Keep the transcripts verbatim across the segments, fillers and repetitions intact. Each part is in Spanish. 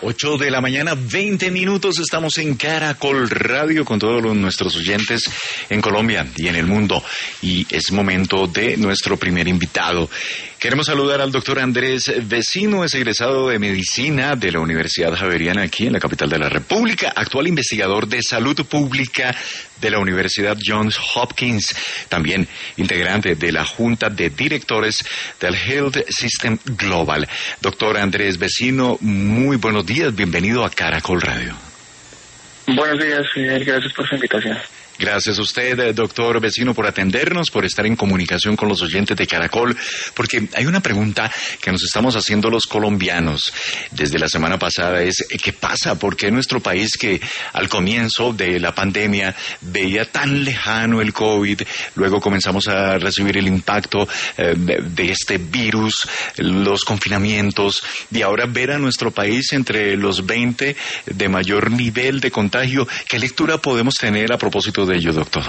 ocho de la mañana, veinte minutos, estamos en Caracol Radio con todos los, nuestros oyentes en Colombia y en el mundo. Y es momento de nuestro primer invitado. Queremos saludar al doctor Andrés Vecino, es egresado de Medicina de la Universidad Javeriana aquí en la capital de la República, actual investigador de Salud Pública de la Universidad Johns Hopkins, también integrante de la Junta de Directores del Health System Global. Doctor Andrés Vecino, muy buenos días, bienvenido a Caracol Radio. Buenos días, Fidel, gracias por su invitación. Gracias a usted, doctor Vecino, por atendernos, por estar en comunicación con los oyentes de Caracol, porque hay una pregunta que nos estamos haciendo los colombianos desde la semana pasada, es ¿qué pasa? ¿Por qué nuestro país, que al comienzo de la pandemia veía tan lejano el COVID, luego comenzamos a recibir el impacto eh, de, de este virus, los confinamientos, y ahora ver a nuestro país entre los veinte de mayor nivel de contagio? ¿Qué lectura podemos tener a propósito de ello, doctor?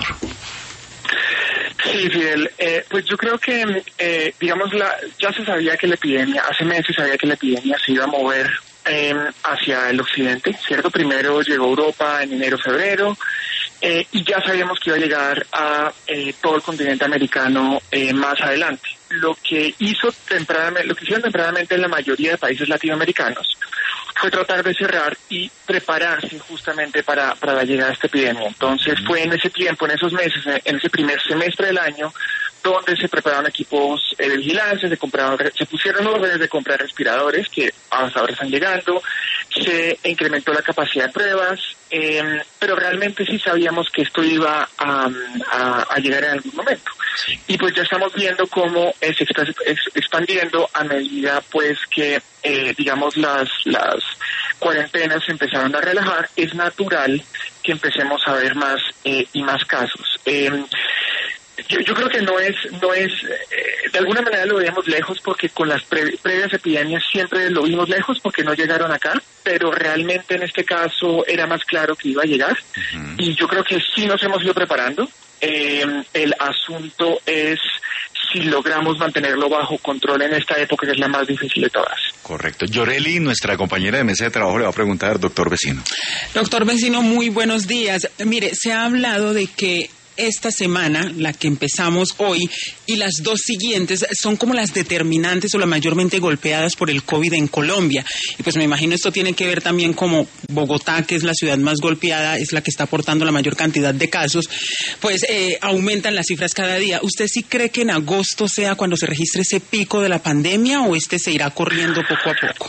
Sí, Fidel, eh, pues yo creo que, eh, digamos, la, ya se sabía que la epidemia, hace meses se sabía que la epidemia se iba a mover eh, hacia el occidente, ¿cierto? Primero llegó a Europa en enero, febrero, eh, y ya sabíamos que iba a llegar a eh, todo el continente americano eh, más adelante. Lo que hizo tempranamente, lo que hicieron tempranamente en la mayoría de países latinoamericanos fue tratar de cerrar y prepararse justamente para, para la llegada de esta epidemia. Entonces fue en ese tiempo, en esos meses, en ese primer semestre del año, donde se prepararon equipos de vigilancia, se compraron, se pusieron órdenes de comprar respiradores que hasta ahora están llegando, se incrementó la capacidad de pruebas, eh, pero realmente sí sabíamos que esto iba a, a, a llegar en algún momento. Y pues ya estamos viendo cómo eh, se está expandiendo a medida pues que eh, digamos las las cuarentenas se empezaron a relajar. Es natural que empecemos a ver más eh, y más casos. Eh, Yo, yo creo que no es, no es, eh, de alguna manera lo veíamos lejos porque con las pre, previas epidemias siempre lo vimos lejos porque no llegaron acá, pero realmente en este caso era más claro que iba a llegar. Uh-huh. Y yo creo que sí nos hemos ido preparando. Eh, el asunto es si logramos mantenerlo bajo control en esta época, que es la más difícil de todas. Correcto. Yoreli, nuestra compañera de mesa de trabajo, le va a preguntar, doctor Vecino. Doctor Vecino, muy buenos días. Mire, se ha hablado de que esta semana, la que empezamos hoy, y las dos siguientes son como las determinantes o las mayormente golpeadas por el COVID en Colombia. Y pues me imagino esto tiene que ver también como Bogotá, que es la ciudad más golpeada, es la que está aportando la mayor cantidad de casos, pues eh, aumentan las cifras cada día. ¿Usted sí cree que en agosto sea cuando se registre ese pico de la pandemia o este se irá corriendo poco a poco?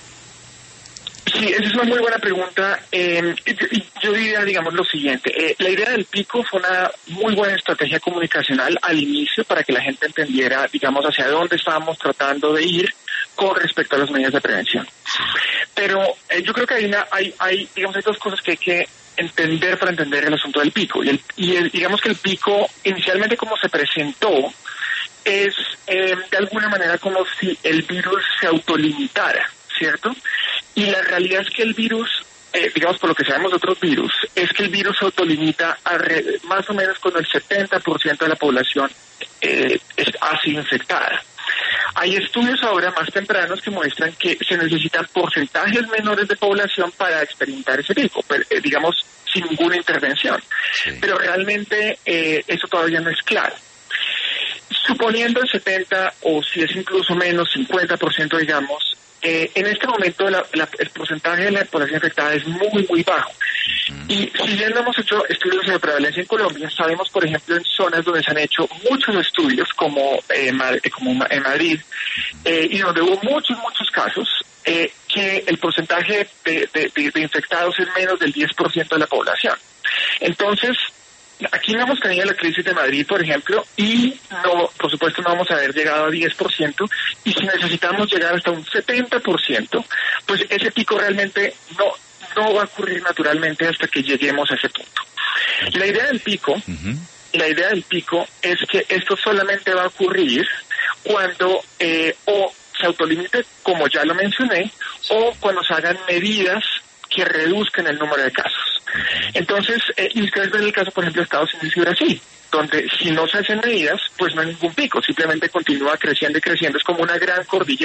Sí, esa es una muy buena pregunta. Eh, yo, yo diría, digamos, lo siguiente. Eh, la idea del pico fue una muy buena estrategia comunicacional al inicio para que la gente entendiera, digamos, hacia dónde estábamos tratando de ir con respecto a las medidas de prevención. Pero eh, yo creo que hay, una, hay, hay, digamos, hay dos cosas que hay que entender para entender el asunto del pico. Y, el, y el, digamos que el pico, inicialmente como se presentó, es eh, de alguna manera como si el virus se autolimitara, ¿cierto? Y la realidad es que el virus, eh, digamos por lo que sabemos de otros virus, es que el virus se autolimita a re, más o menos cuando el setenta por ciento de la población eh, es, ha sido infectada. Hay estudios ahora más tempranos que muestran que se necesitan porcentajes menores de población para experimentar ese pico, pero, eh, digamos, sin ninguna intervención. Sí. Pero realmente eh, eso todavía no es claro. Suponiendo el setenta o si es incluso menos, cincuenta por ciento digamos, Eh, en este momento la, la, el porcentaje de la población infectada es muy, muy bajo. Uh-huh. Y si bien no hemos hecho estudios de prevalencia en Colombia, sabemos, por ejemplo, en zonas donde se han hecho muchos estudios, como, eh, como en Madrid, eh, y donde hubo muchos, muchos casos, eh, que el porcentaje de, de, de, de infectados es menos del diez por ciento de la población. Entonces, aquí no hemos tenido la crisis de Madrid, por ejemplo, y no, por supuesto no vamos a haber llegado a diez por ciento, y si necesitamos llegar hasta un setenta por ciento, pues ese pico realmente no, no va a ocurrir naturalmente hasta que lleguemos a ese punto. La idea del pico, uh-huh. la idea del pico es que esto solamente va a ocurrir cuando eh, o se autolimite, como ya lo mencioné, o cuando se hagan medidas que reduzcan el número de casos. Entonces, eh, y ustedes ven el caso, por ejemplo, de Estados Unidos y Brasil, donde si no se hacen medidas, pues no hay ningún pico, simplemente continúa creciendo y creciendo, es como una gran cordillera.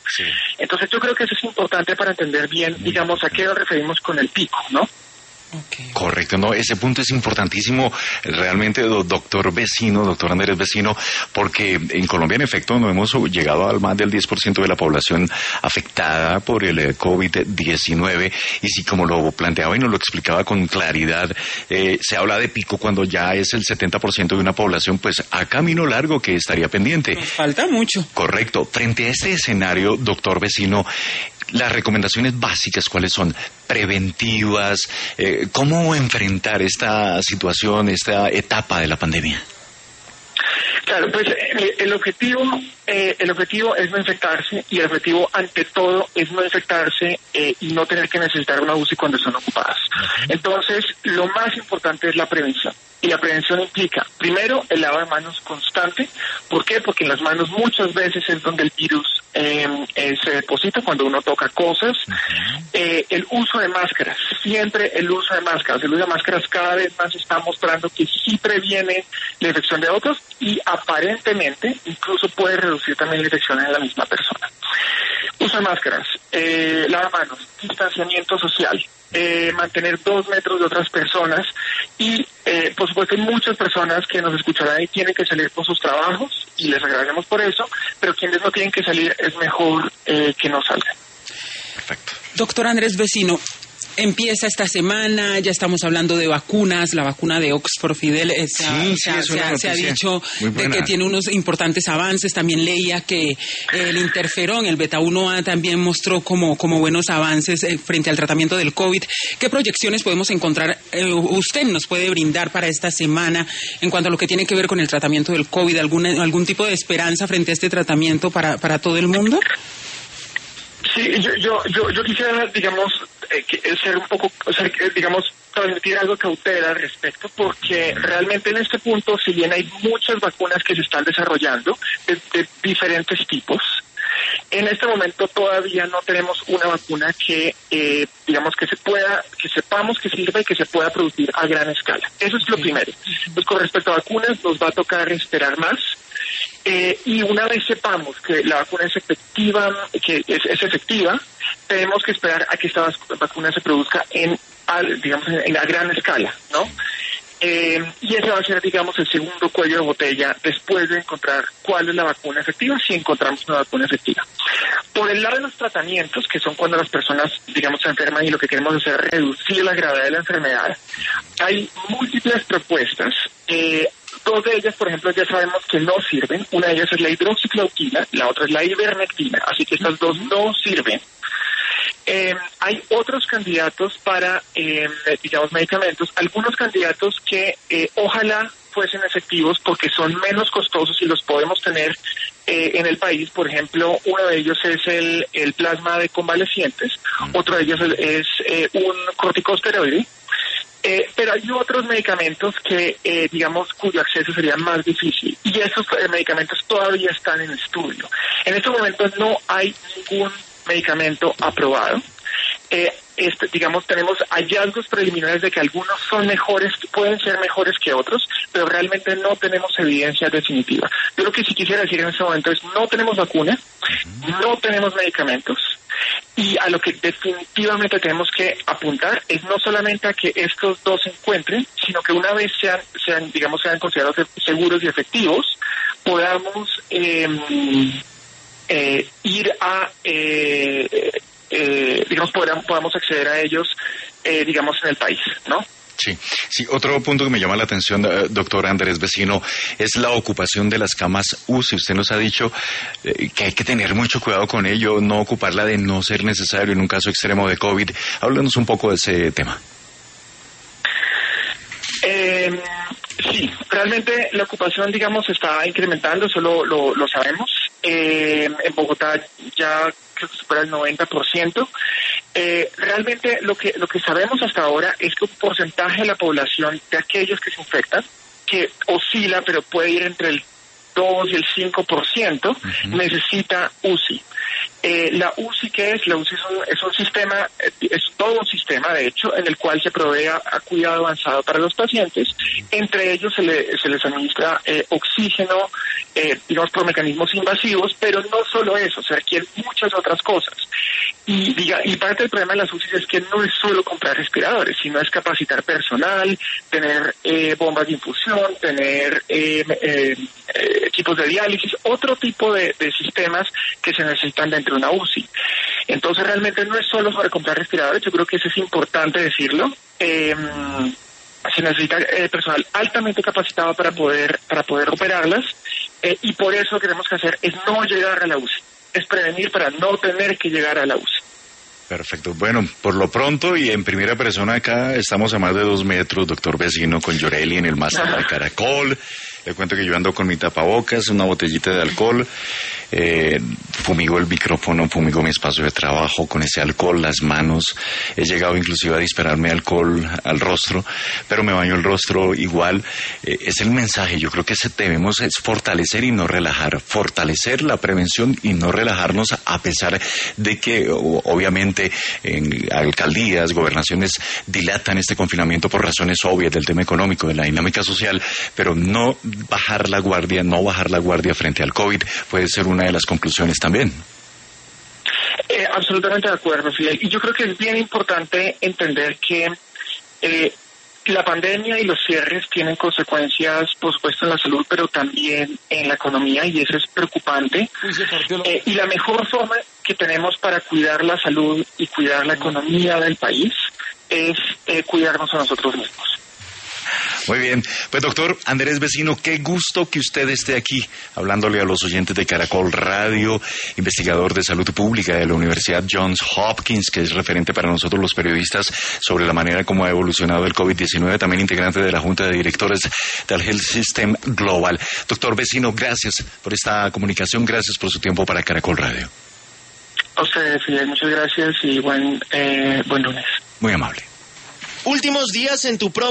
Sí. Entonces yo creo que eso es importante para entender bien, digamos, a qué nos referimos con el pico, ¿no? Okay. Correcto, no, ese punto es importantísimo realmente, doctor Vecino, doctor Andrés Vecino, porque en Colombia en efecto no hemos llegado al más del diez por ciento de la población afectada por el COVID diecinueve, y si como lo planteaba y nos lo explicaba con claridad, eh, se habla de pico cuando ya es el setenta por ciento de una población, pues a camino largo que estaría pendiente. Nos falta mucho. Correcto. Frente a este escenario, doctor Vecino, las recomendaciones básicas, ¿cuáles son? Preventivas, eh, ¿cómo enfrentar esta situación, esta etapa de la pandemia? Claro, pues el, el objetivo eh, el objetivo es no infectarse, y el objetivo ante todo es no infectarse eh, y no tener que necesitar una U C I cuando son ocupadas. Uh-huh. Entonces, lo más importante es la prevención. Y la prevención implica, primero, el lavado de manos constante. ¿Por qué? Porque en las manos muchas veces es donde el virus eh, eh, se deposita cuando uno toca cosas. Uh-huh. Eh, el uso de máscaras, siempre el uso de máscaras. El uso de máscaras cada vez más está mostrando que sí previene la infección de otros, y aparentemente incluso puede reducir también la infección en la misma persona. Uso de máscaras, eh, lavamanos, distanciamiento social, eh, mantener dos metros de otras personas, y eh, por supuesto hay muchas personas que nos escucharán y tienen que salir por sus trabajos, y les agradecemos por eso, pero quienes no tienen que salir es mejor eh, que no salgan. Perfecto. Doctor Andrés Vecino, empieza esta semana, ya estamos hablando de vacunas, la vacuna de Oxford Fidel, eh, se, sí, se, sí, se, ha, se ha dicho de que tiene unos importantes avances. También leía que eh, el interferón, el beta uno A, también mostró como, como buenos avances eh, frente al tratamiento del COVID. ¿Qué proyecciones podemos encontrar, eh, usted nos puede brindar para esta semana en cuanto a lo que tiene que ver con el tratamiento del COVID? ¿Algún, algún tipo de esperanza frente a este tratamiento para, para todo el mundo? Sí, yo, yo, yo, yo quisiera, digamos, eh, que, ser un poco, o sea, que, digamos, transmitir algo de cautela al respecto, porque realmente en este punto, si bien hay muchas vacunas que se están desarrollando de, de diferentes tipos, en este momento todavía no tenemos una vacuna que, eh, digamos, que se pueda, que sepamos que sirva y que se pueda producir a gran escala. Eso es lo primero. Pues con respecto a vacunas, nos va a tocar esperar más. Eh, y una vez sepamos que la vacuna es efectiva, que es, es efectiva, tenemos que esperar a que esta vacuna se produzca en, al, digamos, en, en a gran escala, ¿no? Eh, y ese va a ser, digamos, el segundo cuello de botella después de encontrar cuál es la vacuna efectiva, si encontramos una vacuna efectiva. Por el lado de los tratamientos, que son cuando las personas, digamos, se enferman y lo que queremos hacer es reducir la gravedad de la enfermedad, hay múltiples propuestas. Eh, Dos de ellas, por ejemplo, ya sabemos que no sirven. Una de ellas es la hidroxicloroquina, la otra es la ivermectina, así que estas dos no sirven. Eh, hay otros candidatos para, eh, digamos, medicamentos, algunos candidatos que eh, ojalá fuesen efectivos porque son menos costosos y los podemos tener eh, en el país. Por ejemplo, uno de ellos es el, el plasma de convalecientes, otro de ellos es, es eh, un corticosteroide. Eh, pero hay otros medicamentos que, eh, digamos, cuyo acceso sería más difícil, y esos eh, medicamentos todavía están en estudio. En estos momentos no hay ningún medicamento aprobado. Eh, este, digamos, tenemos hallazgos preliminares de que algunos son mejores, pueden ser mejores que otros, pero realmente no tenemos evidencia definitiva. Yo lo que sí quisiera decir en este momento es: no tenemos vacuna, no tenemos medicamentos, y a lo que definitivamente tenemos que apuntar es no solamente a que estos dos se encuentren, sino que una vez sean, sean digamos, sean considerados seguros y efectivos, podamos eh, eh, ir a... Eh, Eh, digamos, podamos, podamos acceder a ellos, eh, digamos, en el país, ¿no? Sí, sí. Otro punto que me llama la atención, doctor Andrés Vecino, es la ocupación de las camas U C I. Usted nos ha dicho eh, que hay que tener mucho cuidado con ello, no ocuparla de no ser necesario en un caso extremo de COVID. Háblanos un poco de ese tema. Eh, sí, realmente la ocupación, digamos, está incrementando, eso lo, lo, lo sabemos. Eh, en Bogotá ya creo que supera el noventa por ciento. Eh, realmente lo que lo que sabemos hasta ahora es que un porcentaje de la población de aquellos que se infectan, que oscila, pero puede ir entre el dos y el cinco por ciento, uh-huh. necesita U C I. Eh, la U C I, ¿qué es? La U C I es un, es un sistema, es todo un sistema, de hecho, en el cual se provee a, a cuidado avanzado para los pacientes. Entre ellos se, le, se les administra eh, oxígeno, eh, digamos, por mecanismos invasivos, pero no solo eso, se requieren muchas otras cosas. Y, diga, y parte del problema de las U C Is es que no es solo comprar respiradores, sino es capacitar personal, tener eh, bombas de infusión, tener eh, eh, eh, equipos de diálisis, otro tipo de, de sistemas que se necesitan dentro de una U C I. Entonces realmente no es solo sobre comprar respiradores, yo creo que eso es importante decirlo. Eh, se necesita eh, personal altamente capacitado para poder para poder operarlas, eh, y por eso lo que tenemos que hacer es no llegar a la U C I. Es prevenir para no tener que llegar a la U C I. Perfecto. Bueno, por lo pronto y en primera persona acá estamos a más de dos metros, doctor Vecino, con Yoreli en el máster de Caracol. Le cuento que yo ando con mi tapabocas, una botellita de alcohol, eh, fumigo el micrófono, fumigo mi espacio de trabajo con ese alcohol, las manos. He llegado inclusive a dispararme alcohol al rostro, pero me baño el rostro igual. Eh, es el mensaje. Yo creo que ese debemos es fortalecer y no relajar, fortalecer la prevención y no relajarnos, a pesar de que obviamente en alcaldías, gobernaciones dilatan este confinamiento por razones obvias del tema económico, de la dinámica social, pero no bajar la guardia, no bajar la guardia frente al COVID puede ser una de las conclusiones también. Eh, absolutamente de acuerdo, Fidel. Y yo creo que es bien importante entender que eh, la pandemia y los cierres tienen consecuencias, por supuesto, en la salud, pero también en la economía, y eso es preocupante. Eh, y la mejor forma que tenemos para cuidar la salud y cuidar la economía del país es eh, cuidarnos a nosotros mismos. Muy bien, pues doctor Andrés Vecino, qué gusto que usted esté aquí hablándole a los oyentes de Caracol Radio, investigador de salud pública de la Universidad Johns Hopkins, que es referente para nosotros los periodistas sobre la manera como ha evolucionado el COVID diecinueve, también integrante de la Junta de Directores del Health System Global. Doctor Vecino, gracias por esta comunicación, gracias por su tiempo para Caracol Radio. A ustedes, Fidel, muchas gracias y buen, eh, buen lunes. Muy amable. Últimos días en tu promo.